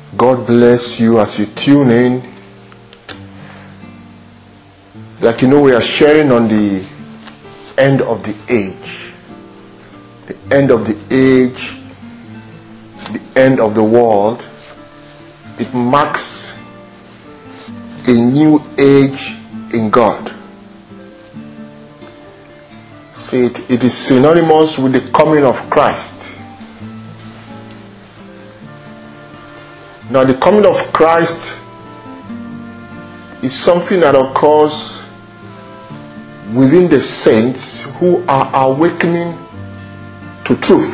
God bless you as you tune in. Like you know, we are sharing on the end of the age. The end of the age, the end of the world. It marks a new age in God. See, it is synonymous with the coming of Christ. Now, the coming of Christ is something that occurs within the saints who are awakening to truth.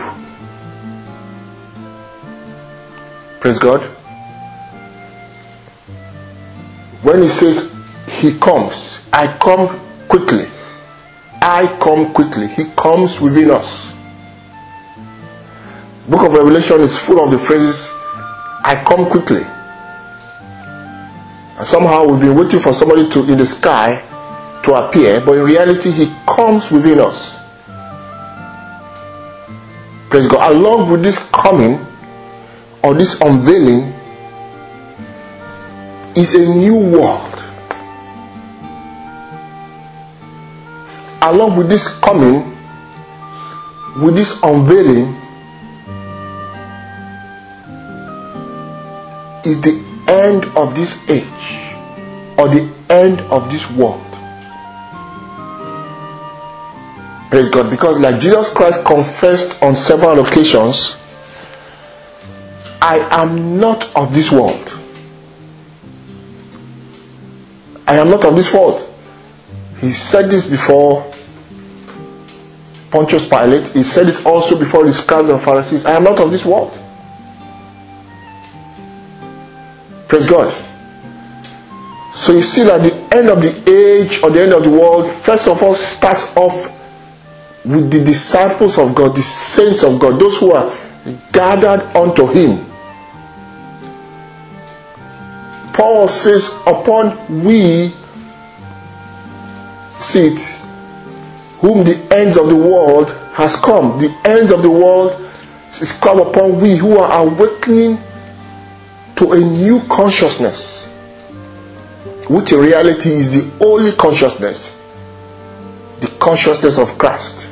Praise God. When he says he comes, I come quickly. I come quickly. He comes within us. Book of Revelation is full of the phrases, I come quickly. And somehow we've been waiting for somebody in the sky to appear, but in reality he comes within us. Praise God. Along with this coming or this unveiling is a new world. Along with this coming, with this unveiling, is the end of this age or the end of this world. Praise God. Because like Jesus Christ confessed on several occasions, I am not of this world. I am not of this world. He said this before Pontius Pilate. He said it also before the scribes and Pharisees. I am not of this world. Praise God. So you see that the end of the age or the end of the world, first of all, starts off with the disciples of God, the saints of God, those who are gathered unto him. Paul says, upon we, see it, whom the ends of the world has come. The ends of the world is come upon we who are awakening to a new consciousness, which in reality is the only consciousness, the consciousness of Christ.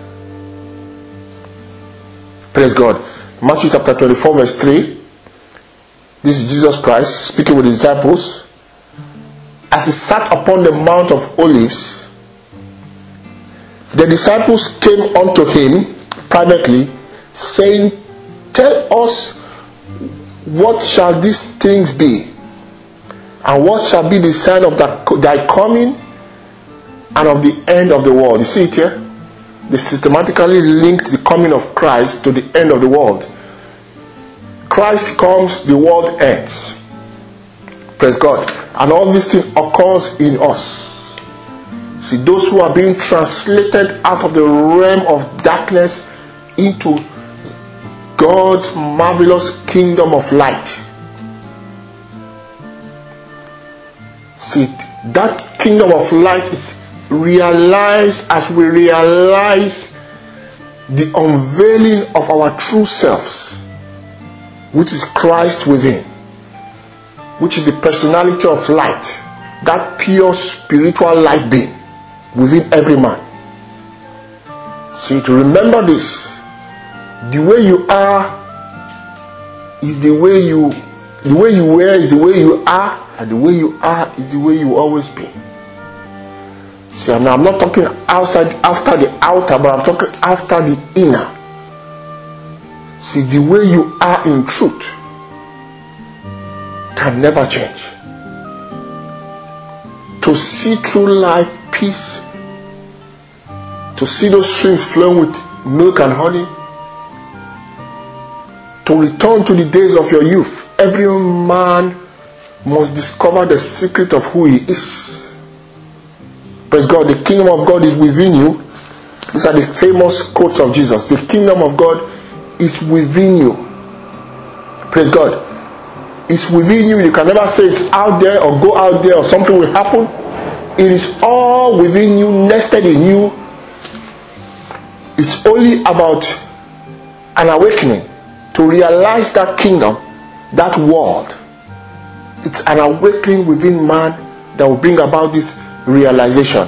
Praise God. Matthew chapter 24 verse 3. This is Jesus Christ speaking with the disciples. As he sat upon the Mount of Olives, the disciples came unto him privately, saying, tell us, what shall these things be? And what shall be the sign of thy coming and of the end of the world? You see it here? They systematically linked the coming of Christ to the end of the world. Christ comes, the world ends. Praise God. And all this thing occurs in us. See, those who are being translated out of the realm of darkness into God's marvelous kingdom of light. See, that kingdom of light is realized as we realize the unveiling of our true selves, which is Christ within, which is the personality of light, that pure spiritual light being within every man. See, to remember this, the way you are is the way you were is the way you are, and the way you are is the way you will always be. See, I'm not talking after the outer, but I'm talking after the inner. See, the way you are in truth can never change. To see true life, peace, to see those streams flowing with milk and honey, to return to the days of your youth, every man must discover the secret of who he is. Praise God. The kingdom of God is within you. These are the famous quotes of Jesus. The kingdom of God is within you. Praise God. It's within you. You can never say it's out there or go out there or something will happen. It is all within you, nested in you. It's only about an awakening to realize that kingdom, that world, It's an awakening within man that will bring about this realization.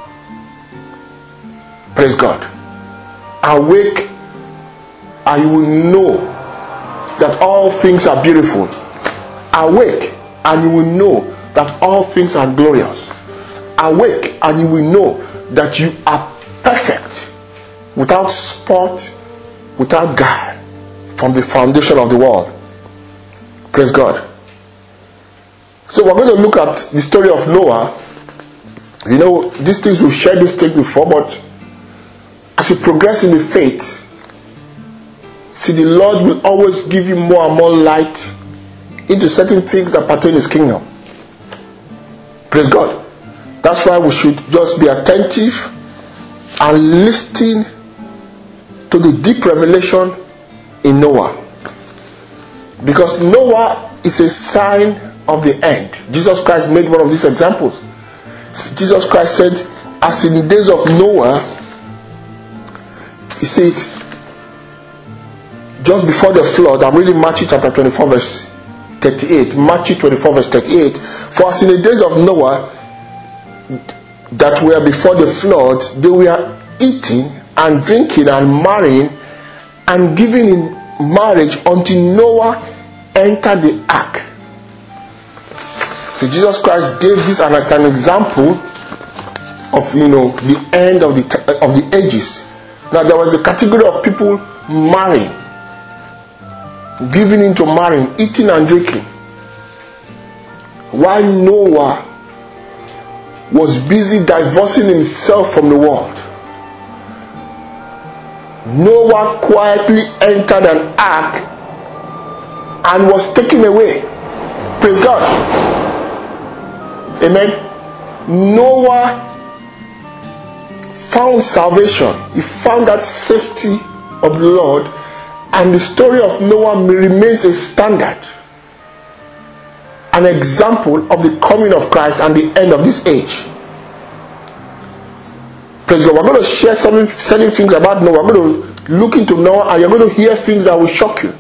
Praise God. Awake, and you will know that all things are beautiful. Awake, and you will know that all things are glorious. Awake, and you will know that you are perfect, without spot, without guile, from the foundation of the world. Praise God. So we're going to look at the story of Noah. You know, these things, we've shared this thing before, but as you progress in the faith, see, the Lord will always give you more and more light into certain things that pertain to His kingdom. Praise God. That's why we should just be attentive and listen to the deep revelation in Noah. Because Noah is a sign of the end. Jesus Christ made one of these examples. Jesus Christ said, as in the days of Noah, He said, just before the flood, I'm reading Matthew chapter 24 verse 38. Matthew 24 verse 38. For as in the days of Noah that were before the flood, they were eating and drinking and marrying and giving in marriage until Noah entered the ark. So Jesus Christ gave this as an example of, the end of the ages. Now there was a category of people marrying, giving into marrying, eating and drinking, while Noah was busy divorcing himself from the world. Noah quietly entered an ark and was taken away. Praise God. Amen. Noah found salvation. He found that safety of the Lord, and the story of Noah remains a standard, an example of the coming of Christ and the end of this age. Praise God. We're going to share certain things about Noah. We're going to look into Noah, and you're going to hear things that will shock you.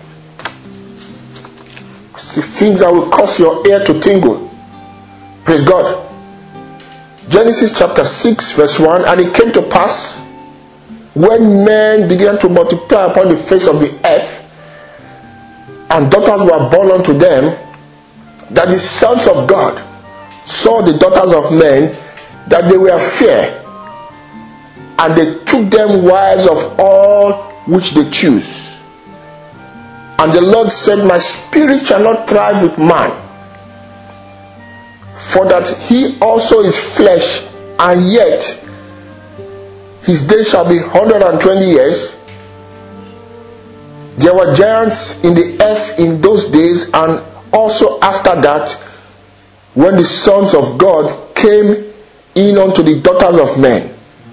See, things that will cause your ear to tingle. Praise God. Genesis chapter 6 verse 1. And it came to pass, when men began to multiply upon the face of the earth, and daughters were born unto them, that the sons of God saw the daughters of men, that they were fair, and they took them wives of all which they choose. And the Lord said, my spirit shall not thrive with man, for that he also is flesh, and yet his days shall be 120 years. There were giants in the earth in those days, and also after that, when the sons of God came in unto the daughters of men,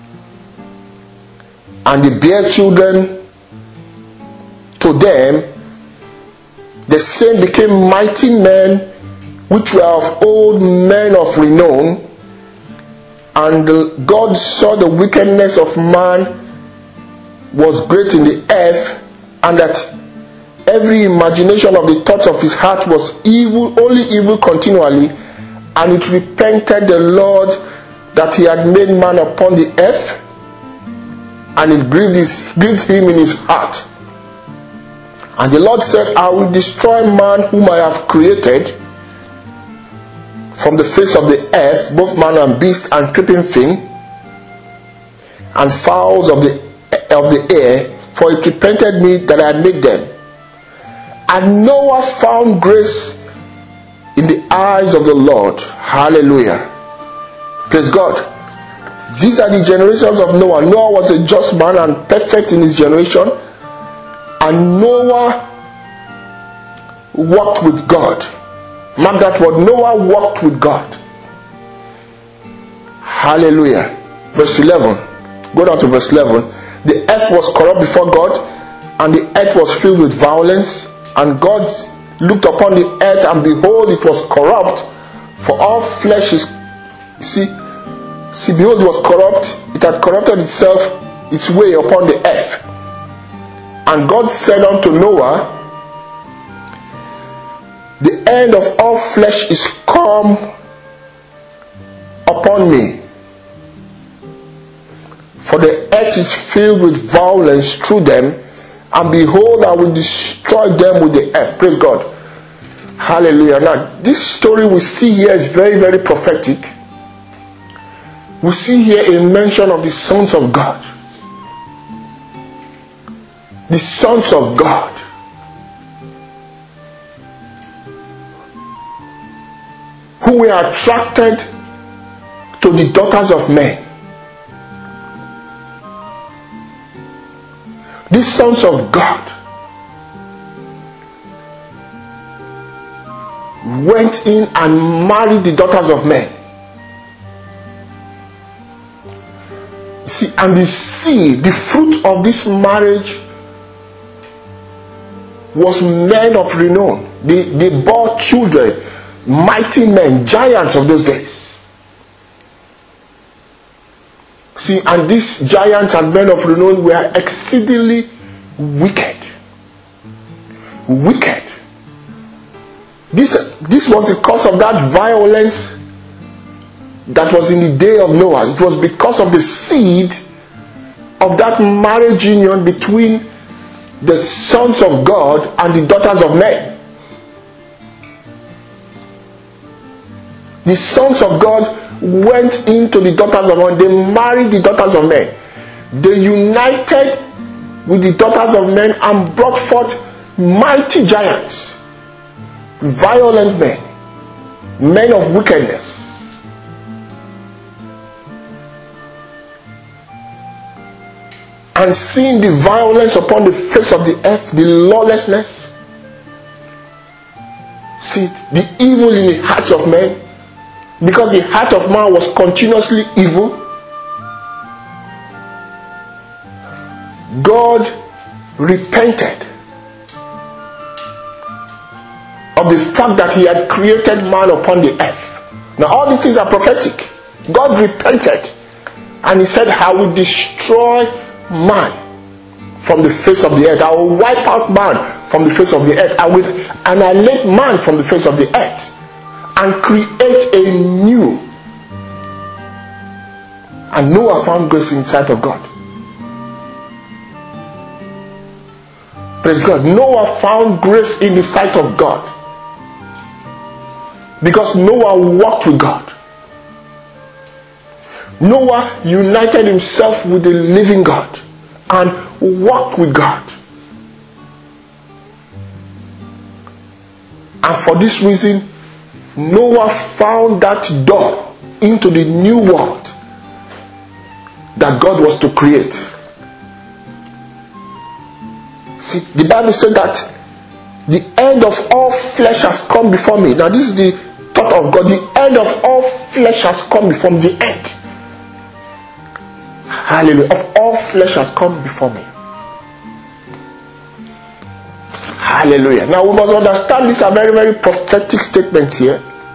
and they bare children to them, the same became mighty men, which were of old, men of renown. And God saw the wickedness of man was great in the earth, and that every imagination of the thoughts of his heart was evil, only evil continually. And it repented the Lord that he had made man upon the earth, and it grieved him in his heart. And the Lord said, I will destroy man whom I have created from the face of the earth, both man and beast, and creeping thing, and fowls of the air, for it repented me that I made them. And Noah found grace in the eyes of the Lord. Hallelujah. Praise God. These are the generations of Noah. Noah was a just man and perfect in his generation. And Noah walked with God. Mark that word. Noah walked with God. Hallelujah. Verse 11. Go down to verse 11. The earth was corrupt before God, and the earth was filled with violence. And God looked upon the earth, and behold, it was corrupt, for all flesh is... See, behold, it was corrupt. It had corrupted itself, its way upon the earth. And God said unto Noah, the end of all flesh is come upon me. For the earth is filled with violence through them, and behold, I will destroy them with the earth. Praise God. Hallelujah. Now, this story we see here is very, very prophetic. We see here a mention of the sons of God. The sons of God. Who were attracted to the daughters of men. These sons of God went in and married the daughters of men. See, and the seed, the fruit of this marriage was men of renown. They bore children, mighty men, giants of those days. See, and these giants and men of renown were exceedingly wicked. Wicked. This was the cause of that violence that was in the day of Noah. It was because of the seed of that marriage union between the sons of God and the daughters of men. The sons of God went into the daughters of men. They married the daughters of men. They united with the daughters of men and brought forth mighty giants, violent men, men of wickedness. And seeing the violence upon the face of the earth, the lawlessness, see the evil in the hearts of men, because the heart of man was continuously evil, God repented of the fact that he had created man upon the earth. Now all these things are prophetic. God repented and he said, I will destroy man from the face of the earth. I will wipe out man from the face of the earth. I will annihilate man from the face of the earth and create a new. And Noah found grace in the sight of God. Praise God. Noah found grace in the sight of God because Noah walked with God. Noah united himself with the living God and walked with God. And for this reason, Noah found that door into the new world that God was to create. See, the Bible said that the end of all flesh has come before me. Now this is the thought of God. The end of all flesh has come before me. The end. Hallelujah. Of all flesh has come before me. Hallelujah. Now we must understand these are very, very prophetic statements here.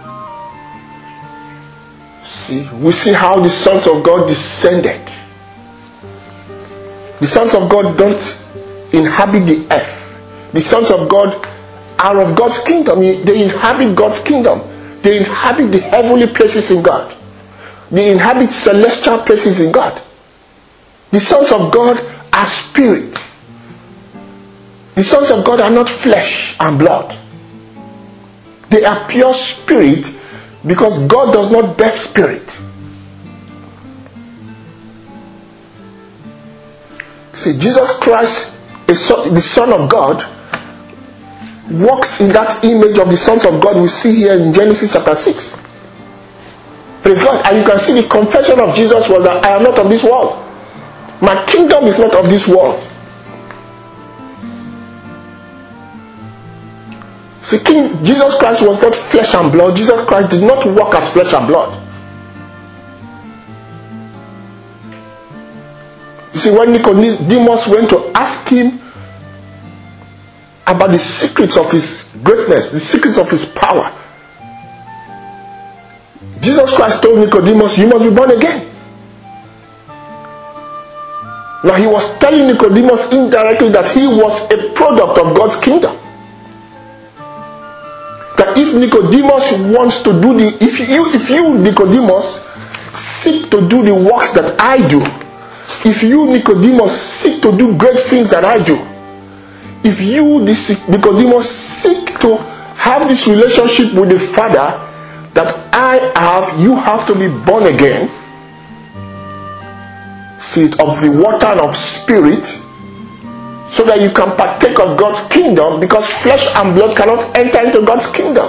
See, we see how the sons of God descended. The sons of God don't inhabit the earth. The sons of God are of God's kingdom. They inhabit God's kingdom. They inhabit the heavenly places in God. They inhabit celestial places in God. The sons of God are spirit. The sons of God are not flesh and blood. They are pure spirit because God does not bear spirit. See, Jesus Christ, the Son of God, walks in that image of the sons of God we see here in Genesis chapter 6. Praise God. And you can see the confession of Jesus was that I am not of this world. My kingdom is not of this world. See, King Jesus Christ was not flesh and blood. Jesus Christ did not walk as flesh and blood. You see, when Nicodemus went to ask him about the secrets of his greatness, the secrets of his power, Jesus Christ told Nicodemus, you must be born again. Now he was telling Nicodemus indirectly that he was a product of God's kingdom. That That if Nicodemus wants to do if you Nicodemus seek to do the works that I do, if you Nicodemus seek to do great things that I do, if you Nicodemus seek to have this relationship with the Father that I have, you have to be born again. See, of the water and of spirit, so that you can partake of God's kingdom, because flesh and blood cannot enter into God's kingdom.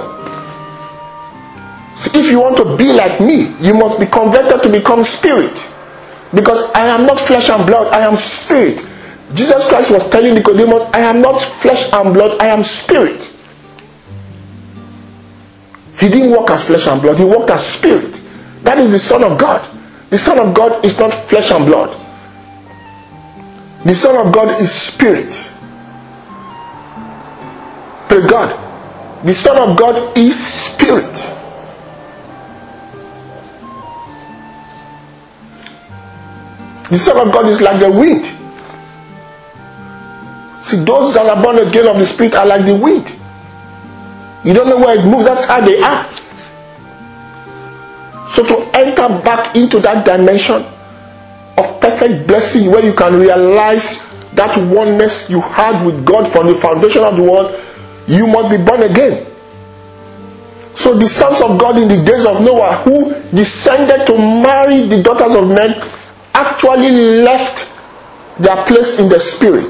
So if you want to be like me, you must be converted to become spirit, because I am not flesh and blood, I am spirit. Jesus Christ was telling Nicodemus, I am not flesh and blood, I am spirit. He didn't walk as flesh and blood, he walked as spirit. That is the Son of God. The Son of God is not flesh and blood. The Son of God is spirit. Praise God. The Son of God is spirit. The Son of God is like the wind. See, those that are born again of the Spirit are like the wind. You don't know where it moves, that's how they are. So to enter back into that dimension of perfect blessing, where you can realize that oneness you had with God from the foundation of the world, you must be born again. So the sons of God in the days of Noah, who descended to marry the daughters of men, actually left their place in the spirit.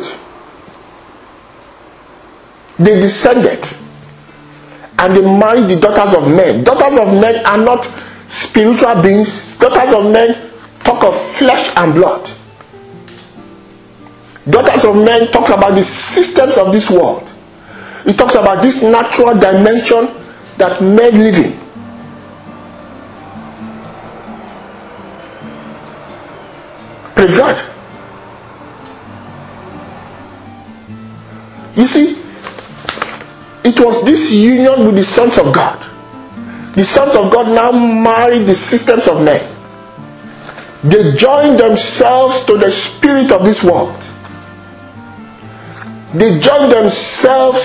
They descended and they married the daughters of men. Daughters of men are not spiritual beings. Daughters of men talk of flesh and blood. Daughters of men talk about the systems of this world. It talks about this natural dimension that men live in. Praise God. You see, it was this union with the sons of God. The sons of God now married the systems of men. They joined themselves to the spirit of this world. They joined themselves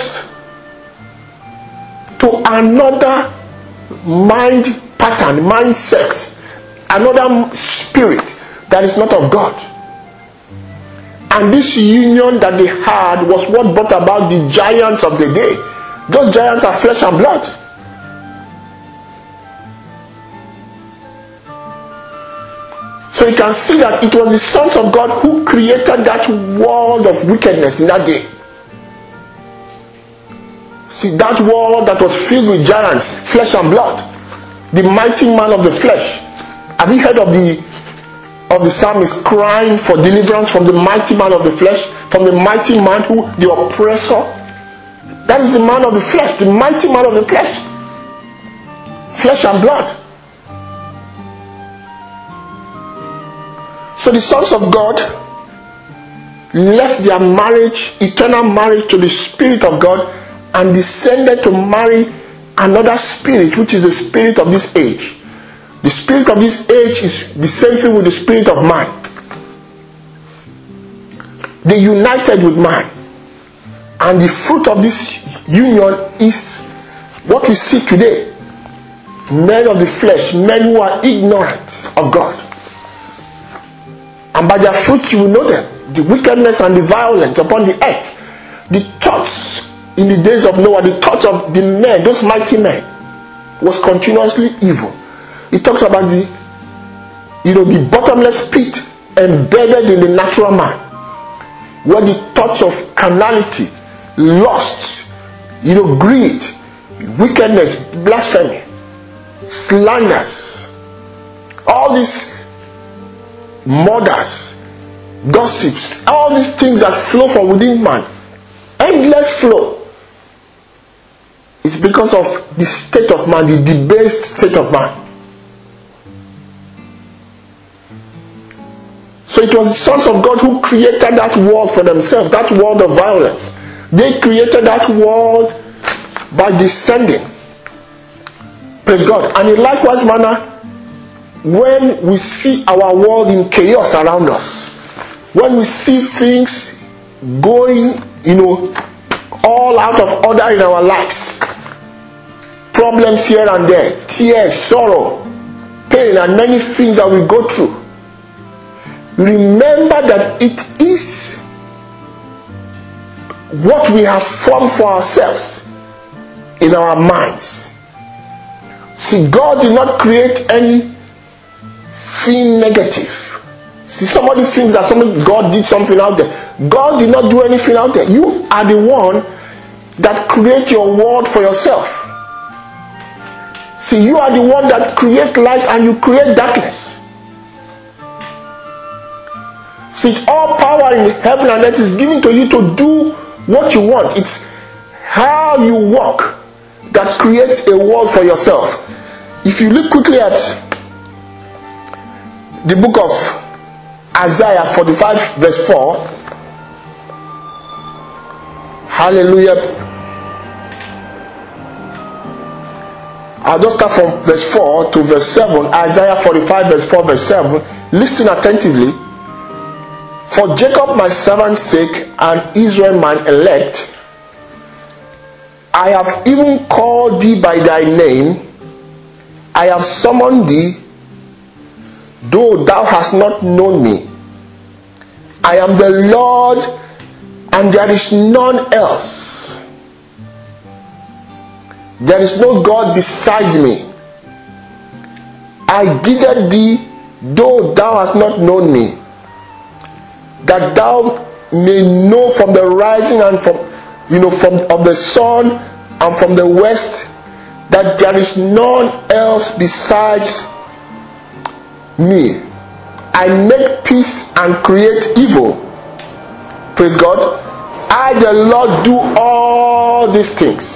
to another mind pattern, mindset, another spirit that is not of God. And this union that they had was what brought about the giants of the day. Those giants are flesh and blood. So you can see that it was the sons of God who created that world of wickedness in that day. See, that world that was filled with giants, flesh and blood, the mighty man of the flesh. Have you heard of the psalmist crying for deliverance from the mighty man of the flesh, from the mighty man who, the oppressor? That is the man of the flesh, the mighty man of the flesh. Flesh and blood. So the sons of God left their marriage, eternal marriage, to the Spirit of God and descended to marry another spirit, which is the spirit of this age. The spirit of this age is the same thing with the spirit of man. They united with man. And the fruit of this union is what we see today. Men of the flesh, men who are ignorant of God. And by their fruit you will know them. The wickedness and the violence upon the earth. The thoughts in the days of Noah, the thoughts of the men, those mighty men, was continuously evil. It talks about the bottomless pit embedded in the natural man, where the thoughts of carnality, lust, greed, wickedness, blasphemy, slanders, all these murders, gossips, all these things that flow from within man, endless flow. It's because of the state of man, the debased state of man. So it was the sons of God who created that world for themselves, that world of violence. They created that world by descending. Praise God. And in likewise manner, when we see our world in chaos around us, when we see things going, all out of order in our lives, problems here and there, tears, sorrow, pain, and many things that we go through, remember that it is what we have formed for ourselves in our minds. See, God did not create anything negative. See, somebody thinks that God did something out there. God did not do anything out there. You are the one that create your world for yourself. See, you are the one that create light and you create darkness. See, all power in heaven and earth is given to you to do what you want. It's how you walk that creates a world for yourself. If you look quickly at the book of Isaiah 45 verse 4, hallelujah. I'll just start from verse 4 to verse 7. Isaiah 45 verse 4 verse 7. Listen attentively. For Jacob my servant's sake and Israel mine elect, I have even called thee by thy name. I have summoned thee, though thou hast not known me. I am the Lord, and there is none else. There is no God besides me. I guided thee, though thou hast not known me, that thou may know from the rising and from of the sun and from the west, that there is none else besides me. I make peace and create evil. Praise God. I, the Lord, do all these things.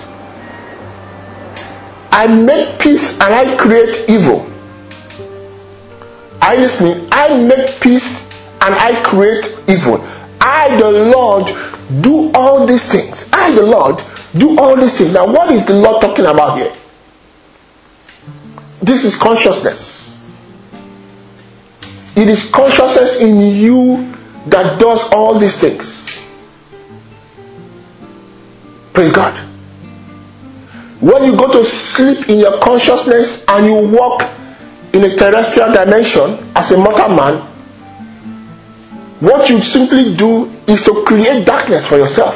I make peace and I create evil. Are you listening? I make peace and I create evil. I, the Lord, do all these things. I, the Lord, do all these things. Now, what is the Lord talking about here? This is consciousness. It is consciousness in you that does all these things. Praise God. When you go to sleep in your consciousness and you walk in a terrestrial dimension as a mortal man, what you simply do is to create darkness for yourself.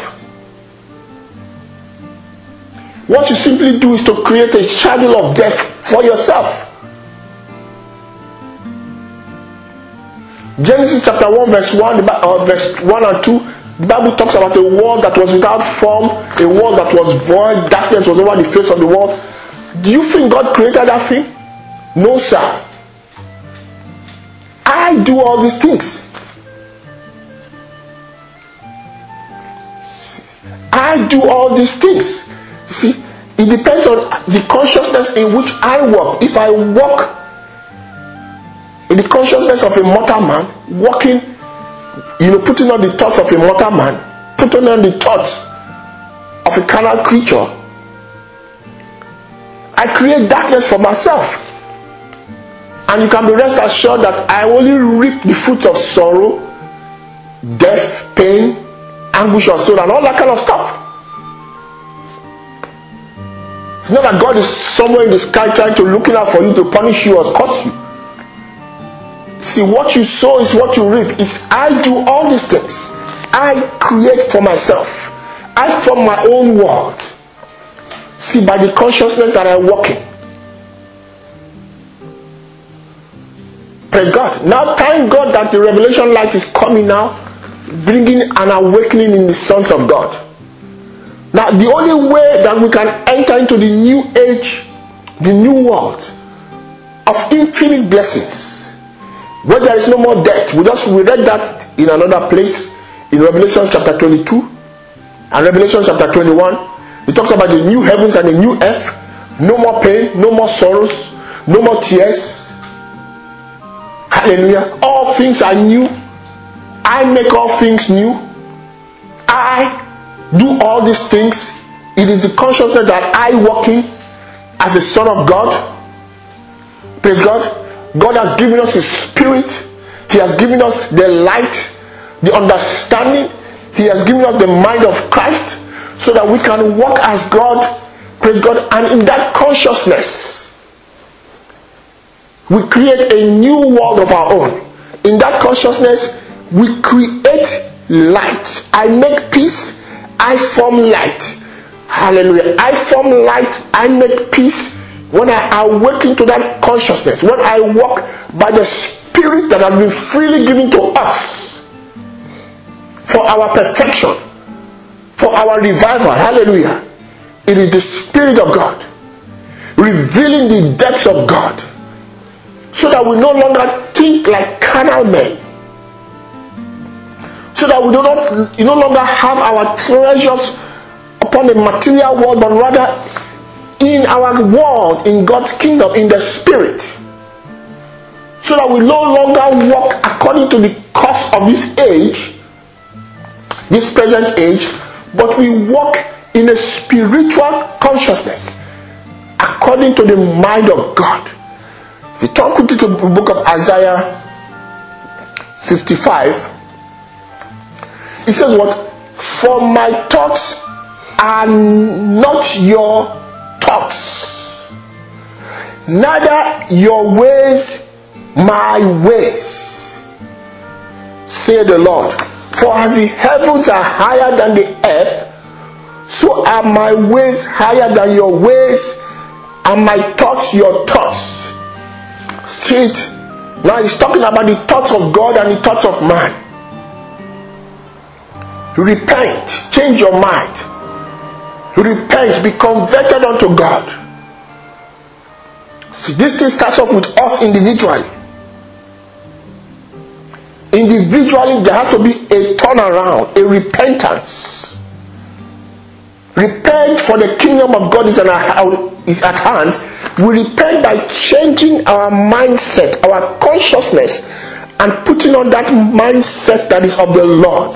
What you simply do is to create a shadow of death for yourself. Genesis chapter 1 verse 1 verse 1 and 2, the Bible talks about a world that was without form, a world that was void, darkness was over the face of the world. Do you think God created that thing? No, sir. I do all these things. I do all these things. See, it depends on the consciousness in which I walk. If I walk in the consciousness of a mortal man, walking, putting on the thoughts of a mortal man, putting on the thoughts of a carnal creature, I create darkness for myself. And you can be rest assured that I only reap the fruits of sorrow, death, pain, anguish of soul, and all that kind of stuff. It's not that God is somewhere in the sky trying to looking out for you to punish you or curse you. See, what you sow is what you reap. It's I do all these things. I create for myself. I form my own world. See, by the consciousness that I walk in. Praise God. Now thank God that the revelation light is coming now, bringing an awakening in the sons of God. Now the only way that we can enter into the new age, the new world of infinite blessings, where there is no more death. We read that in another place in Revelation chapter 22 and Revelation chapter 21. It talks about the new heavens and the new earth. No more pain, no more sorrows, no more tears. Hallelujah. All things are new. I make all things new. I do all these things. It is the consciousness that I walk in as a son of God. Praise God. God has given us His Spirit. He has given us the light, the understanding. He has given us the mind of Christ so that we can walk as God Praise God. And in that consciousness, we create a new world of our own. In that consciousness, we create light. I make peace, I form light. Hallelujah. I form light, I make peace. When I awaken to that consciousness, when I walk by the Spirit that has been freely given to us for our perfection, for our revival. Hallelujah. It is the Spirit of God revealing the depths of God, so that we no longer think like carnal men, so that we no longer have our treasures upon the material world, but rather in our world, in God's kingdom, in the Spirit, so that we no longer walk according to the course of this age, this present age, but we walk in a spiritual consciousness according to the mind of God. If you turn quickly to the book of Isaiah 55, it says what? For my thoughts are not your thoughts, neither your ways my ways, say the Lord. For as the heavens are higher than the earth, so are my ways higher than your ways, and my thoughts your thoughts. See it? Now he's talking about the thoughts of God and the thoughts of man. Repent, change your mind. Repent, be converted unto God. See, this thing starts off with us individually. Individually, there has to be a turnaround, a repentance. Repent, for the kingdom of God is at hand. We repent by changing our mindset, our consciousness, and putting on that mindset that is of the Lord.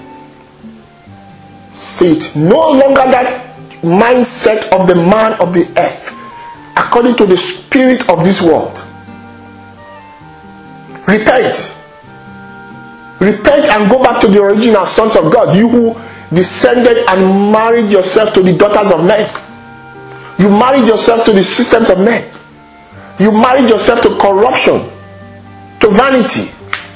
See it? No longer that mindset of the man of the earth, according to the spirit of this world. Repent. Repent and go back to the original sons of God. You who descended and married yourself to the daughters of men. You married yourself to the systems of men. You married yourself to corruption, to vanity.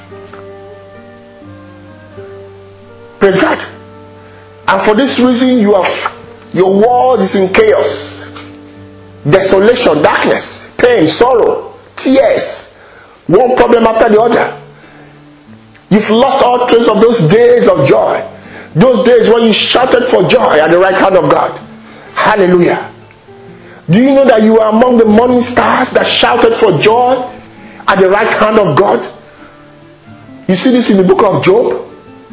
Praise God. And for this reason, your world is in chaos, desolation, darkness, pain, sorrow, tears, one problem after the other. You've lost all trace of those days of joy, those days when you shouted for joy at the right hand of God. Hallelujah. Do you know that you are among the morning stars that shouted for joy at the right hand of God? You see this in the book of Job.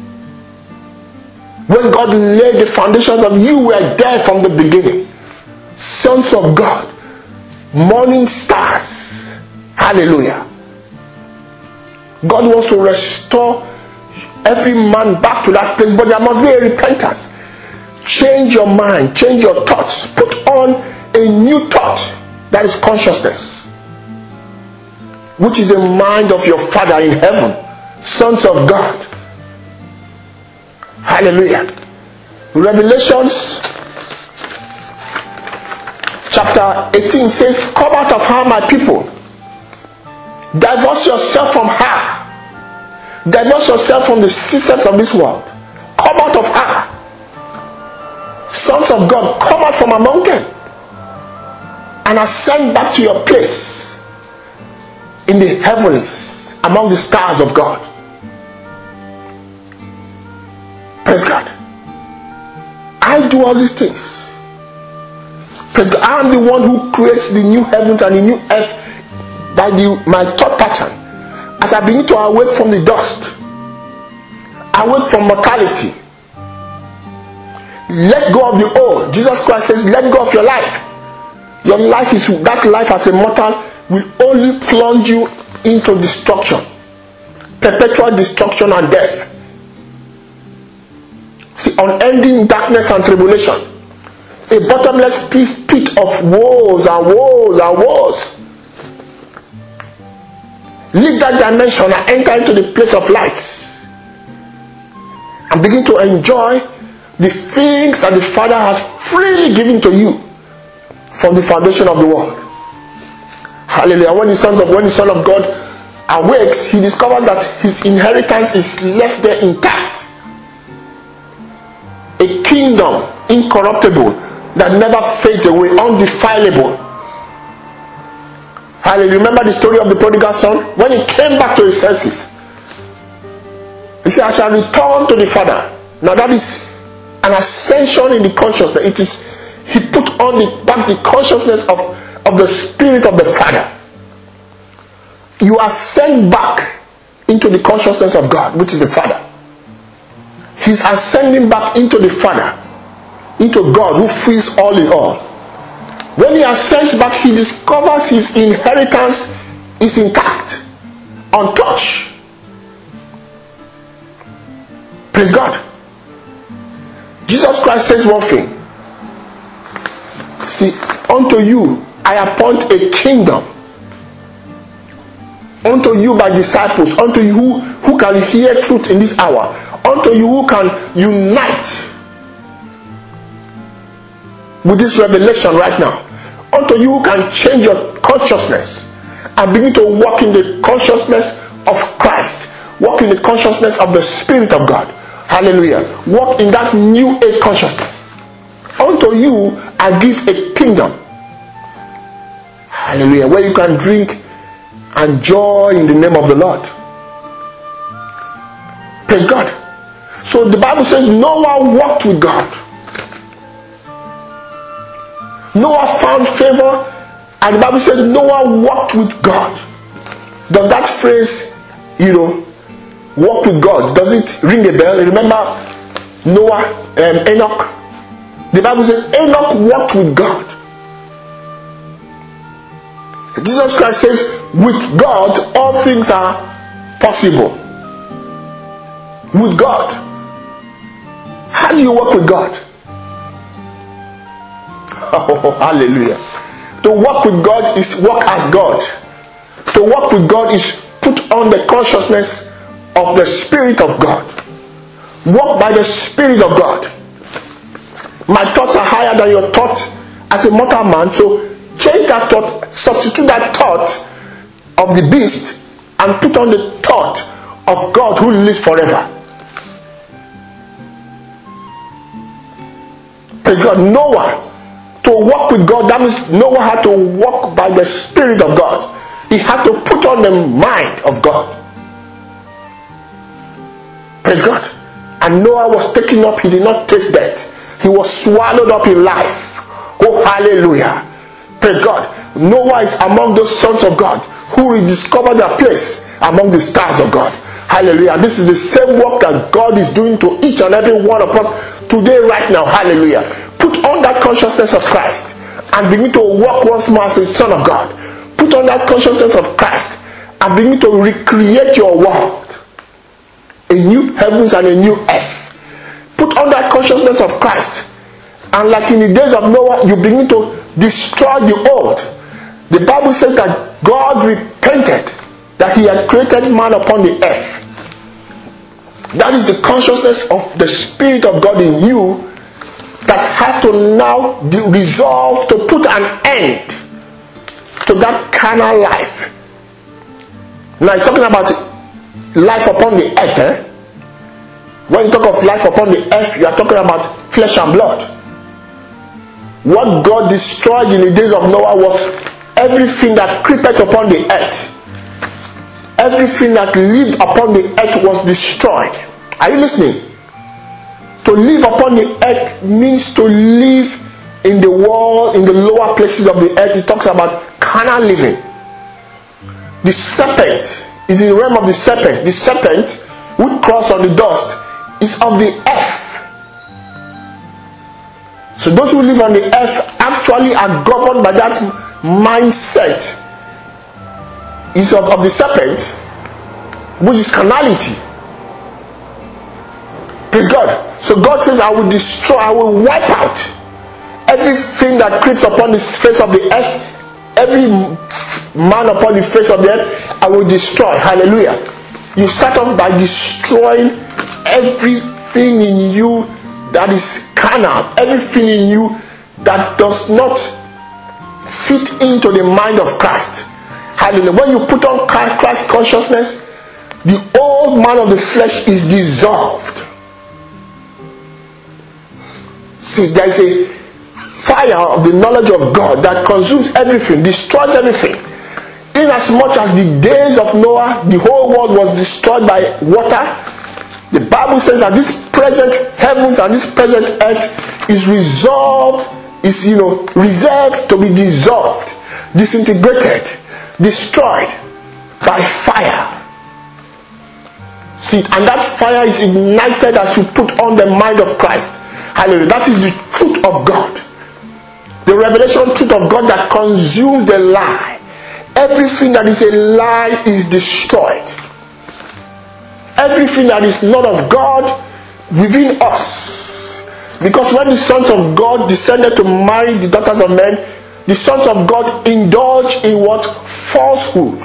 When God laid the foundations of you, were there from the beginning. Sons of God, morning stars. Hallelujah. God wants to restore every man back to that place, but there must be a repentance. Change your mind, change your thoughts, put on a new thought, that is consciousness, which is the mind of your Father in heaven, sons of God. Hallelujah. Revelations chapter 18 says, come out of her, my people. Divorce yourself from her. Divorce yourself from the systems of this world. Come out of her. Sons of God, come out from among them and ascend back to your place in the heavens among the stars of God. Praise God. I do all these things. Praise God. I am the one who creates the new heavens and the new earth by my thought pattern. As I begin to awake from the dust, awake from mortality, let go of the old. Jesus Christ says, let go of your life. Your life is that life as a mortal will only plunge you into destruction, perpetual destruction and death. See, unending darkness and tribulation, a bottomless pit of woes and woes and woes. Leave that dimension and enter into the place of lights and begin to enjoy the things that the Father has freely given to you from the foundation of the world. Hallelujah. When the Son of God awakes, he discovers that his inheritance is left there intact. A kingdom incorruptible that never fades away, undefilable. Hallelujah. Remember the story of the prodigal son? When he came back to his senses, he said, I shall return to the Father. Now that is an ascension in the consciousness. It is, he put on back the consciousness of the Spirit of the Father. You are sent back into the consciousness of God, which is the Father. He's ascending back into the Father, into God who fills all in all. When he ascends back, he discovers his inheritance is intact, untouched. Praise God. Jesus Christ says one thing. See, unto you I appoint a kingdom. Unto you by disciples, unto you who can hear truth in this hour, unto you who can unite with this revelation right now, unto you who can change your consciousness and begin to walk in the consciousness of Christ, walk in the consciousness of the Spirit of God. Hallelujah. Walk in that new age consciousness. Unto you I give a kingdom. Hallelujah. Where you can drink and joy in the name of the Lord. Praise God. So the Bible says Noah walked with God. Noah found favor, and the Bible says Noah walked with God. Does that phrase, walk with God, does it ring a bell? Remember Noah, Enoch? The Bible says Enoch walked with God. Jesus Christ says, with God all things are possible. With God. How do you walk with God? Oh, hallelujah. To walk with God is walk as God. To walk with God is put on the consciousness of the Spirit of God. Walk by the Spirit of God. My thoughts are higher than your thoughts as a mortal man, so change that thought, substitute that thought of the beast and put on the thought of God who lives forever. Praise God. Noah, to walk with God, that means Noah had to walk by the Spirit of God. He had to put on the mind of God. Praise God. And Noah was taken up, he did not taste death. He was swallowed up in life. Oh, hallelujah. Praise God. Noah is among those sons of God who rediscovered their place among the stars of God. Hallelujah. This is the same work that God is doing to each and every one of us today, right now. Hallelujah. Put on that consciousness of Christ and begin to walk once more as a son of God. Put on that consciousness of Christ and begin to recreate your world. A new heavens and a new earth. Put on that consciousness of Christ, and like in the days of Noah, you begin to destroy the old. The Bible says that God repented that he had created man upon the earth. That is the consciousness of the Spirit of God in you that has to now resolve to put an end to that carnal life. Now he's talking about life upon the earth. When you talk of life upon the earth, you are talking about flesh and blood. What God destroyed in the days of Noah was everything that creepeth upon the earth. Everything that lived upon the earth was destroyed. Are you listening? To live upon the earth means to live in the world, in the lower places of the earth. It talks about carnal living. The serpent is in the realm of the serpent. The serpent which crawls on the dust is of the earth. So those who live on the earth actually are governed by that mindset. Is of the serpent, which is carnality. Praise God. So God says, I will destroy, I will wipe out everything that creeps upon the face of the earth. Every man upon the face of the earth, I will destroy. Hallelujah. You start off by destroying everything in you that is carnal, everything in you that does not fit into the mind of Christ. Hallelujah. When you put on Christ consciousness, the old man of the flesh is dissolved. See, there is a fire of the knowledge of God that consumes everything, destroys everything. Inasmuch as the days of Noah, the whole world was destroyed by water, the Bible says that this present heavens and this present earth is reserved to be dissolved, disintegrated, destroyed by fire. See, and that fire is ignited as you put on the mind of Christ. Hallelujah. That is the truth of God. The revelation truth of God that consumes the lie. Everything that is a lie is destroyed. Everything that is not of God within us. Because when the sons of God descended to marry the daughters of men, the sons of God indulge in what? Falsehood.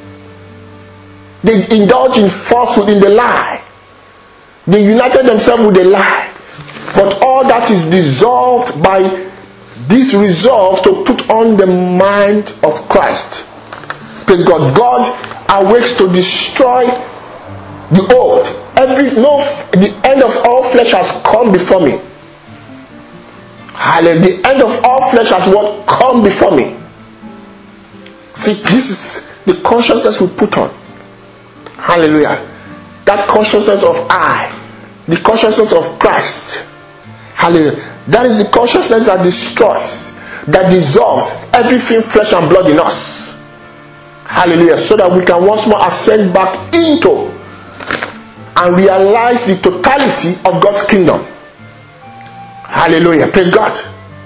They indulge in falsehood, in the lie. They united themselves with the lie. But all that is dissolved by this resolve to put on the mind of Christ. Praise God. God awakes to destroy the old. The end of all flesh has come before me. Hallelujah. The end of all flesh has what? Come before me. See, this is the consciousness we put on. Hallelujah. That consciousness of I, the consciousness of Christ. Hallelujah. That is the consciousness that destroys, that dissolves everything flesh and blood in us. Hallelujah. So that we can once more ascend back into and realize the totality of God's kingdom. Hallelujah. Praise God.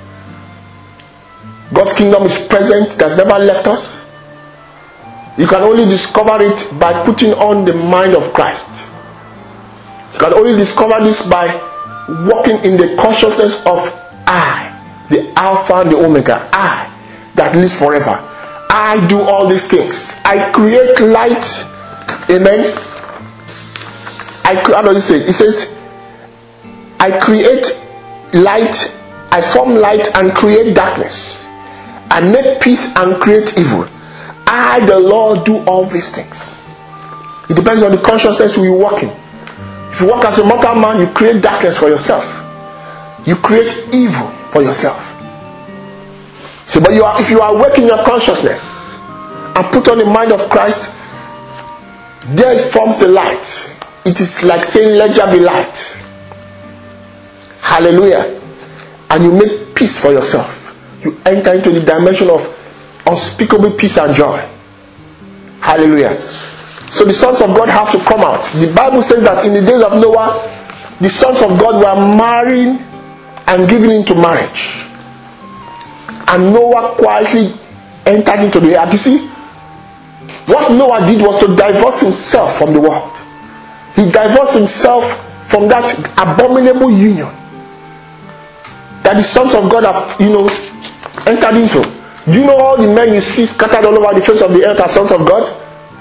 God's kingdom is present, it has never left us. You can only discover it by putting on the mind of Christ. You can only discover this by walking in the consciousness of I, the Alpha and the Omega, I that lives forever. I do all these things. I create light. Amen. How does it say? It says, I create light, I form light and create darkness. I make peace and create evil. I, the Lord, do all these things. It depends on the consciousness we walk in. If you walk as a mortal man, you create darkness for yourself. You create evil for yourself. So, but if you are awake in your consciousness and put on the mind of Christ, there forms the light. It is like saying, let there be light. Hallelujah. And you make peace for yourself. You enter into the dimension of unspeakable peace and joy. Hallelujah. So the sons of God have to come out. The Bible says that in the days of Noah, the sons of God were marrying and giving into marriage. And Noah quietly entered into the earth. You see, what Noah did was to divorce himself from the world. He divorced himself from that abominable union that the sons of God have, entered into. Do you know all the men you see scattered all over the face of the earth are sons of God?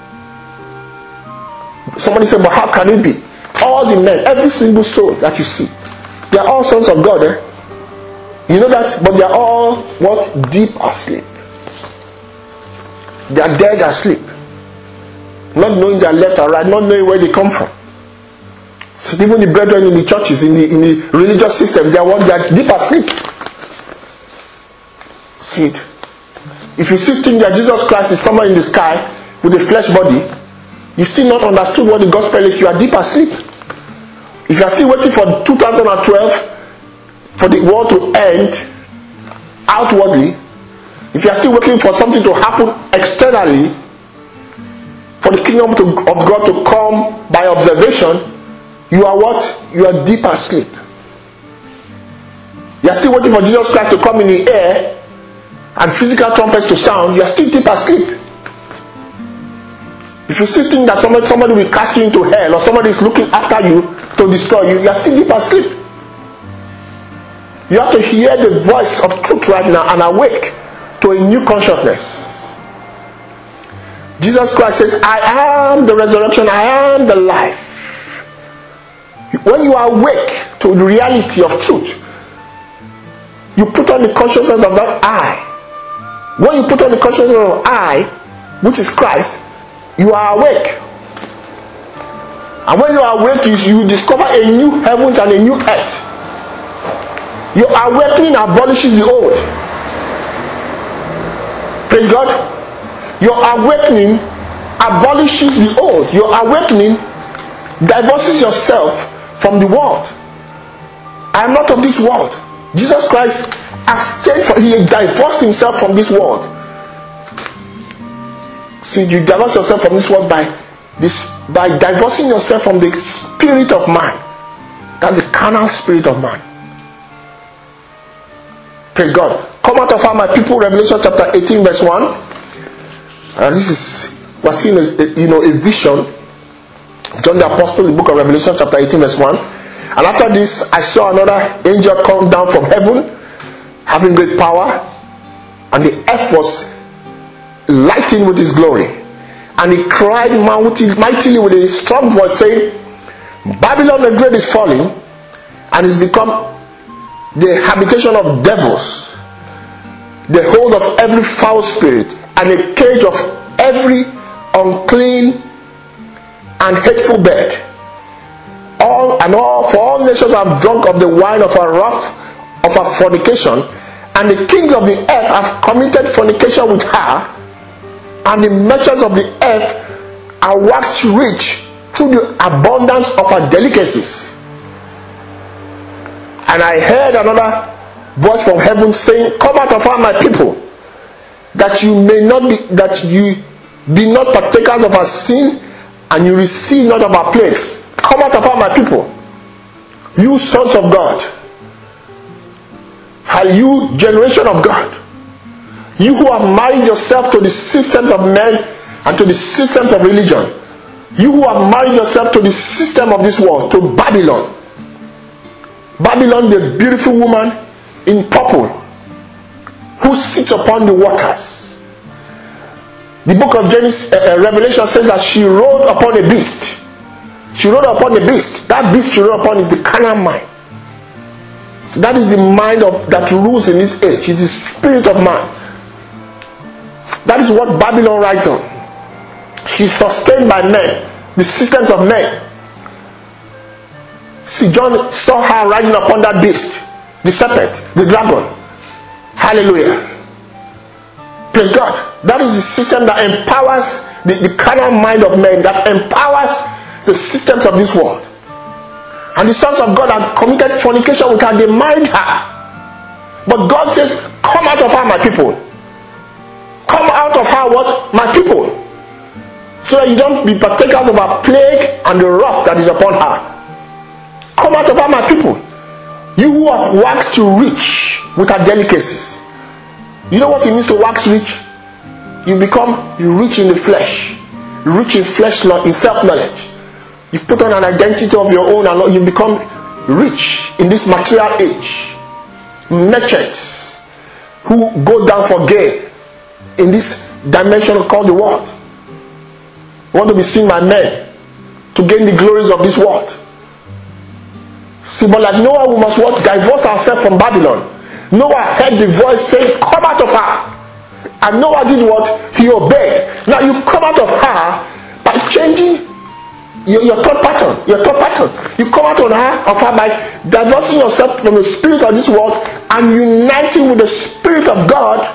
Somebody said, but how can it be? All the men, every single soul that you see, they are all sons of God. You know that? But they are all what? Deep asleep. They are dead asleep. Not knowing their left or right, not knowing where they come from. So even the brethren in the churches, in the religious system, they are deep asleep. See it. If you still think that Jesus Christ is somewhere in the sky with a flesh body, you still not understood what the gospel is. You are deep asleep. If you are still waiting for 2012 for the world to end outwardly, if you are still waiting for something to happen externally, for the kingdom of God to come by observation, you are what? You are deep asleep. You are still waiting for Jesus Christ to come in the air and physical trumpets to sound. You are still deep asleep. If you still think that somebody will cast you into hell, or somebody is looking after you to destroy you, you are still deep asleep. You have to hear the voice of truth right now and awake to a new consciousness. Jesus Christ says, I am the resurrection, I am the life. When you are awake to the reality of truth, you put on the consciousness of that I. When you put on the consciousness of I, which is Christ, you are awake. And when you are awake, you discover a new heavens and a new earth. Your awakening abolishes the old. Praise God. Your awakening abolishes the old. Your awakening divorces yourself from the world. I am not of this world. Jesus Christ has changed. He divorced himself from this world. See, you divorce yourself from this world by divorcing yourself from the spirit of man. That's the carnal spirit of man. Praise God. Come out of her, my people. Revelation chapter 18 verse 1. And this is, we're seeing a vision. John the Apostle, the book of Revelation chapter 18 verse 1. And after this, I saw another angel come down from heaven, having great power, and the earth was lightened with his glory. And he cried mightily with a strong voice, saying, Babylon the great is falling, and is become the habitation of devils, the hold of every foul spirit, and a cage of every unclean and hateful bird. For all nations have drunk of the wine of her wrath, of her fornication, and the kings of the earth have committed fornication with her, and the merchants of the earth are waxed rich through the abundance of her delicacies. And I heard another voice from heaven saying, Come out of her, my people, that you be not partakers of her sin, and you receive not of her plagues. Come out of her, my people, you sons of God, are you generation of God, you who have married yourself to the systems of men and to the systems of religion, you who have married yourself to the system of this world, to Babylon, the beautiful woman in purple, who sits upon the waters. The book of Revelation says that she rode upon a beast. She rode upon a beast. That beast she rode upon is the carnal mind. So that is the mind that rules in this age. It is the spirit of man. That is what Babylon rides on. She is sustained by men, the systems of men. See, John saw her riding upon that beast, the serpent, the dragon. Hallelujah. Praise God. That is the system that empowers the carnal mind of men, that empowers the systems of this world. And the sons of God have committed fornication with her. They married her. But God says, Come out of her, my people. Come out of her, what? My people. So that you don't be partakers of her plague and the wrath that is upon her. Come out of her, my people. You who have waxed rich with her delicacies. You know what it means to wax rich? You become rich in the flesh. Rich in flesh, in self-knowledge. You put on an identity of your own and you become rich in this material age. Merchants who go down for gain in this dimension called the world. Want to be seen by men to gain the glories of this world. See, but like Noah, we must what? Divorce ourselves from Babylon. Noah heard the voice saying, Come out of her. And Noah did what? He obeyed. Now you come out of her by changing your thought pattern. You come out of her by divorcing yourself from the spirit of this world and uniting with the Spirit of God,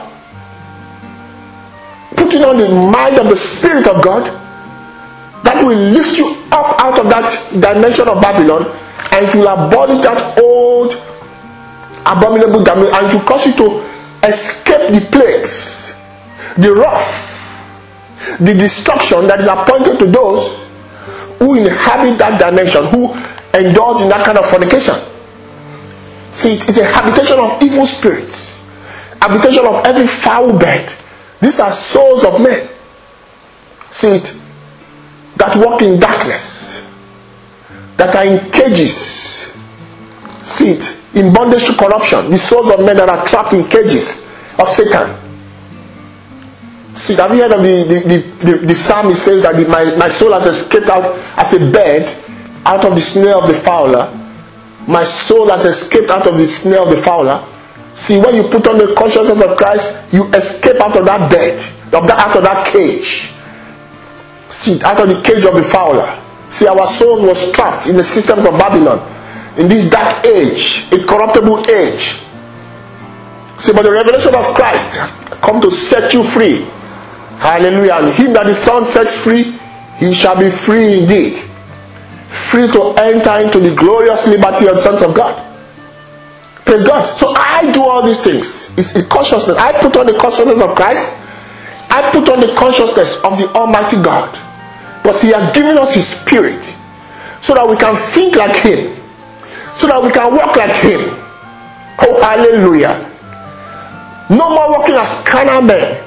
putting on the mind of the Spirit of God, that will lift you up out of that dimension of Babylon, and it will abolish that old abominable dimension, and it will cause you to escape the plagues, the wrath, the destruction that is appointed to those who inhabit that dimension, who indulge in that kind of fornication. See, it's a habitation of evil spirits, habitation of every foul bird. These are souls of men. See it, that walk in darkness, that are in cages. See it, in bondage to corruption. The souls of men that are trapped in cages of Satan. See, have you heard of the psalmist says that my soul has escaped out as a bird out of the snare of the fowler. My soul has escaped out of the snare of the fowler. See, when you put on the consciousness of Christ, you escape out of that bed, out of that cage. See, out of the cage of the fowler. See, our souls was trapped in the systems of Babylon, in this dark age, a corruptible age. See, but the revelation of Christ has come to set you free. Hallelujah. And him that the Son sets free, he shall be free indeed. Free to enter into the glorious liberty of the sons of God. Praise God. So I do all these things. It's a consciousness. I put on the consciousness of Christ. I put on the consciousness of the Almighty God. But He has given us His Spirit so that we can think like Him, so that we can walk like Him. Oh, hallelujah. No more walking as carnal men.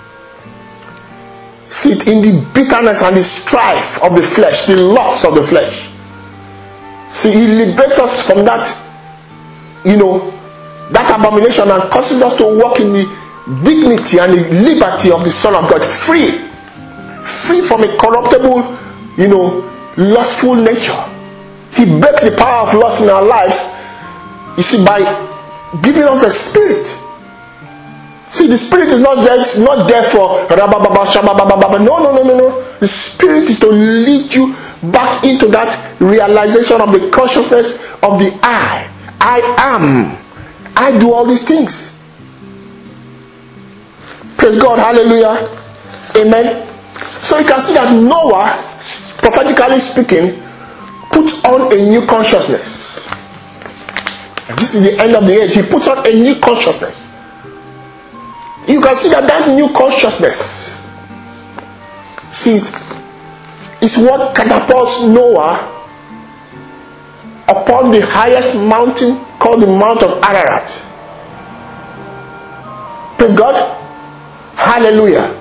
Sit in the bitterness and the strife of the flesh, the lusts of the flesh. See, He liberates us from that, that abomination, and causes us to walk in the dignity and the liberty of the Son of God. Free from a corruptible, lustful nature. He breaks the power of lust in our lives, you see, by giving us a spirit. See, the Spirit is not there for no. The Spirit is to lead you back into that realization of the consciousness of the I. I am. I do all these things. Praise God. Hallelujah. Amen. So you can see that Noah, prophetically speaking, puts on a new consciousness. And this is the end of the age. He puts on a new consciousness. You can see that new consciousness, see, it's what catapults Noah upon the highest mountain called the Mount of Ararat. Praise God. Hallelujah.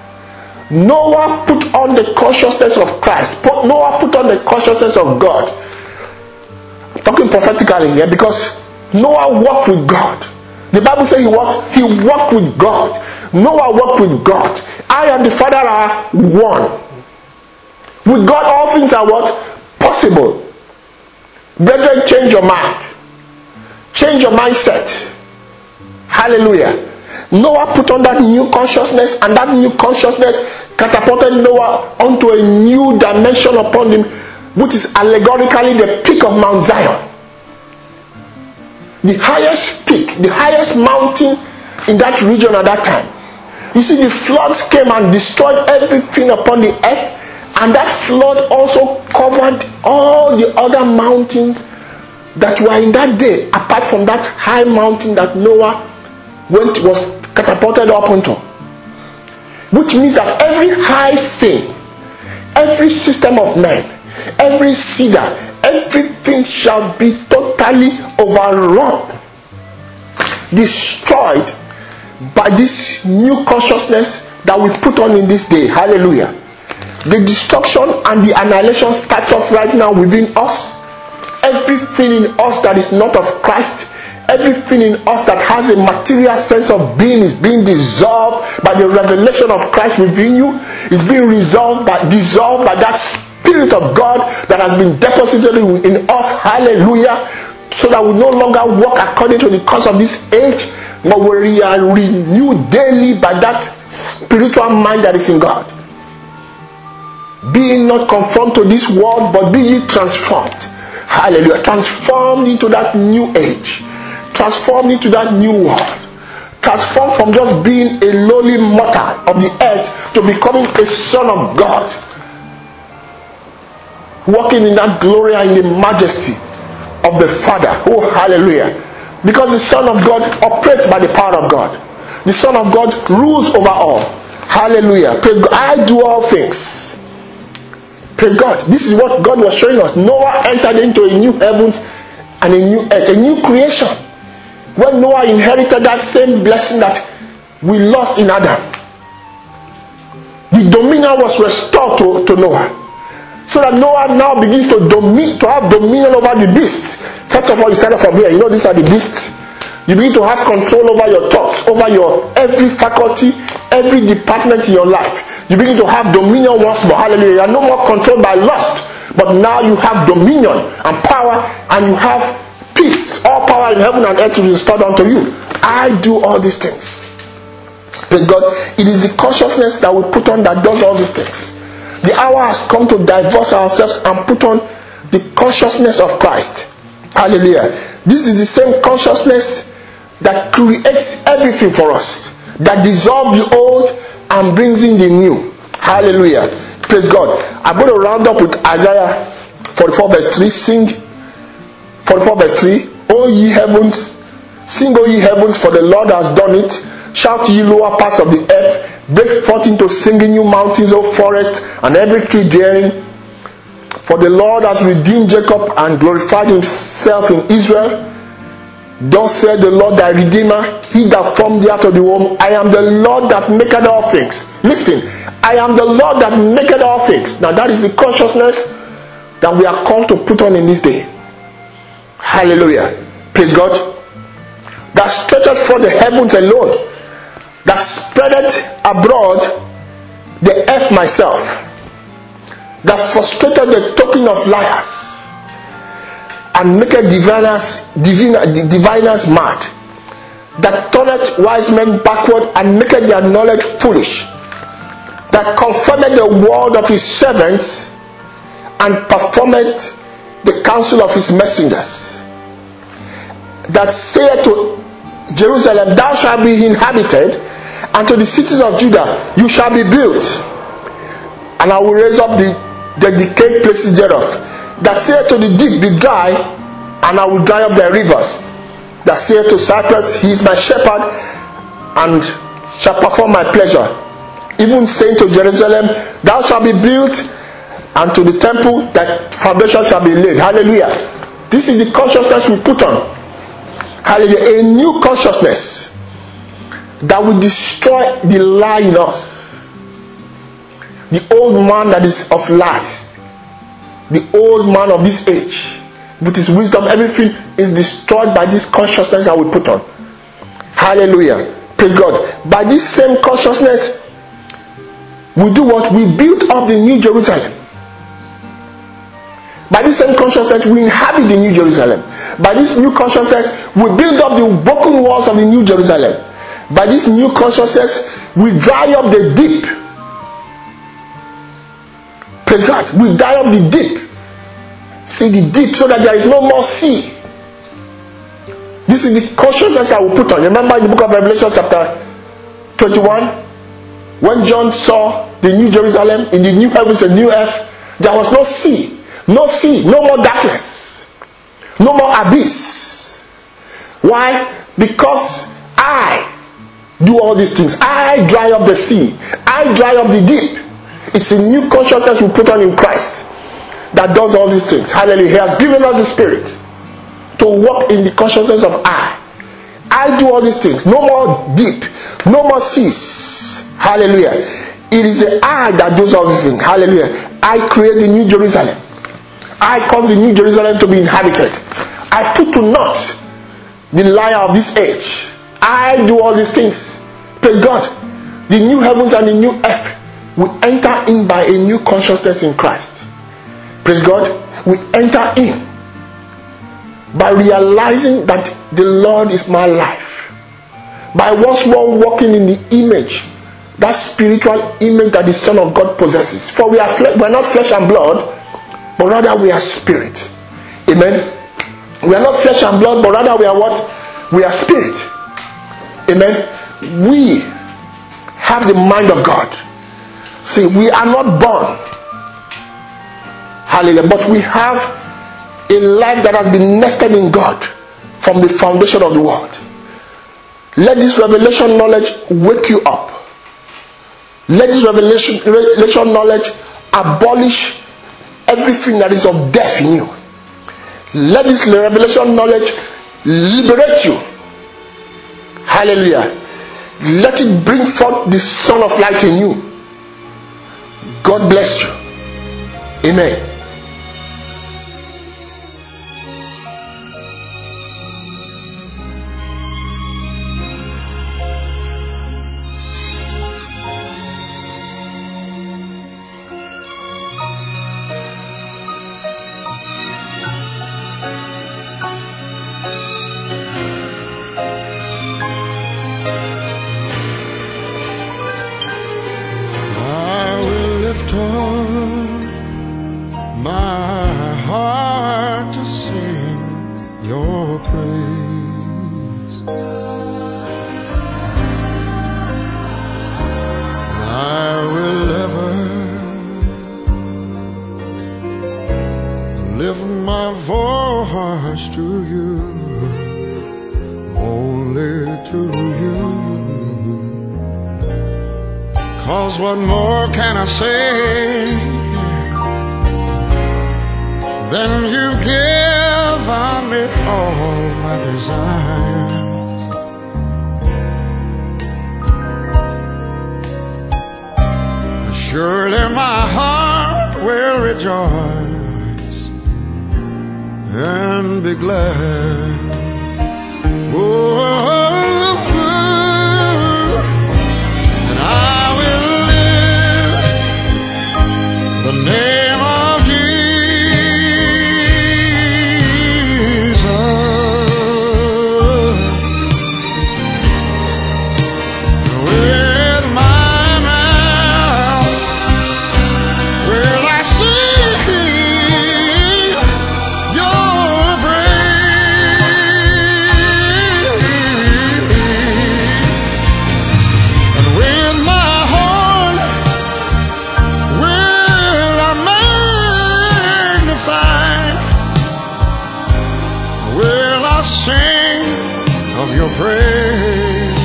Noah put on the consciousness of Christ. Noah put on the consciousness of God. I'm talking prophetically here because Noah walked with God. The Bible says he walked with God. Noah walked with God. I and the Father are one. With God all things are what? Possible. Brethren, change your mind. Change your mindset. Hallelujah. Noah put on that new consciousness, and that new consciousness catapulted Noah onto a new dimension upon him, which is allegorically the peak of Mount Zion. The highest peak, the highest mountain in that region at that time. You see, the floods came and destroyed everything upon the earth, and that flood also covered all the other mountains that were in that day, apart from that high mountain that Noah was catapulted up into. Which means that every high thing, every system of men, every cedar, everything shall be totally overrun, destroyed by this new consciousness that we put on in this day. Hallelujah. The destruction and the annihilation starts off right now within us. Everything in us that is not of Christ, everything in us that has a material sense of being, is being dissolved by the revelation of Christ within you, is being dissolved by that Spirit of God that has been deposited in us. Hallelujah. So that we no longer walk according to the course of this age, but we are renewed daily by that spiritual mind that is in God. Being not conformed to this world, but be ye transformed. Hallelujah. Transformed into that new age. Transformed into that new world. Transformed from just being a lowly mortal of the earth to becoming a son of God. Walking in that glory and in the majesty of the Father. Oh, hallelujah. Because the Son of God operates by the power of God. The Son of God rules over all. Hallelujah. Praise God. I do all things. Praise God. This is what God was showing us. Noah entered into a new heavens and a new earth, a new creation. When Noah inherited that same blessing that we lost in Adam, the dominion was restored to Noah. So that Noah now begins to have dominion over the beasts. First of all, you started from here. You know, these are the beasts. You begin to have control over your thoughts, over your every faculty, every department in your life. You begin to have dominion once more. Hallelujah. You are no more controlled by lust, but now you have dominion and power, and you have peace. All power in heaven and earth is restored unto you. I do all these things. Praise God. It is the consciousness that we put on that does all these things. The hour has come to divorce ourselves and put on the consciousness of Christ. Hallelujah. This is the same consciousness that creates everything for us, that dissolves the old and brings in the new. Hallelujah. Praise God. I'm going to round up with Isaiah 44 verse 3. Sing 44 verse 3. O ye heavens, sing, O ye heavens, for the Lord has done it. Shout, ye lower parts of the earth. Break forth into singing, you mountains, O forest, and every tree bearing. For the Lord has redeemed Jacob and glorified himself in Israel. Thus said the Lord thy Redeemer, he that formed thee out of the womb. I am the Lord that maketh all things. Listen, I am the Lord that maketh all things. Now that is the consciousness that we are called to put on in this day. Hallelujah. Praise God. That stretcheth forth the heavens alone, that spreadeth abroad the earth myself, that frustrated the token of liars, and maketh diviners mad, that turneth wise men backward, and maketh their knowledge foolish, that confirmeth the word of his servants, and performeth the counsel of his messengers, that saith to Jerusalem, thou shalt be inhabited, and to the cities of Judah, you shall be built, and I will raise up the decayed places thereof. That saith to the deep, be dry, and I will dry up their rivers. That saith to Cyprus, he is my shepherd, and shall perform my pleasure. Even saying to Jerusalem, thou shalt be built, and to the temple, that foundation shall be laid. Hallelujah. This is the consciousness we put on. Hallelujah. A new consciousness that will destroy the lie in us. The old man that is of lies, the old man of this age, with his wisdom, everything is destroyed by this consciousness that we put on. Hallelujah. Praise God. By this same consciousness, we do what? We build up the New Jerusalem. By this same consciousness, we inhabit the New Jerusalem. By this new consciousness, we build up the broken walls of the New Jerusalem. By this new consciousness, we dry up the deep. Praise God. We dry up the deep. See the deep, so that there is no more sea. This is the consciousness that we put on. Remember in the book of Revelation chapter 21, when John saw the New Jerusalem in the new heavens and new earth, there was no sea. No sea, no more darkness, no more abyss. Why? Because I do all these things. I dry up the sea. I dry up the deep. It's a new consciousness we put on in Christ that does all these things. Hallelujah. He has given us the Spirit to walk in the consciousness of I. I do all these things. No more deep, no more seas. Hallelujah. It is the I that does all these things. Hallelujah. I create the New Jerusalem. I cause the New Jerusalem to be inhabited. I put to naught the liar of this age. I do all these things. Praise God. The new heavens and the new earth, we enter in by a new consciousness in Christ. Praise God. We enter in by realizing that the Lord is my life. By once more walking in the image, that spiritual image that the Son of God possesses. For we are not flesh and blood, but rather we are spirit. Amen. We are not flesh and blood, but rather we are what? We are spirit. Amen. We have the mind of God. See, we are not born, hallelujah, but we have a life that has been nested in God from the foundation of the world. Let this revelation knowledge wake you up. Let this revelation knowledge abolish everything that is of death in you. Let this revelation knowledge liberate you. Hallelujah. Let it bring forth the Son of Light in you. God bless you. Amen. to you, only to you. 'Cause what more can I say than you give me all my desires? Surely my heart will rejoice and be glad. Oh, and I will lift the name of Jesus. With my mouth will I sing your praise, and with my heart will I magnify, will I sing of your praise.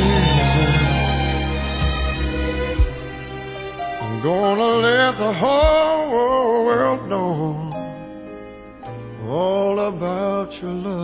I'm gonna let the whole world know all about your love.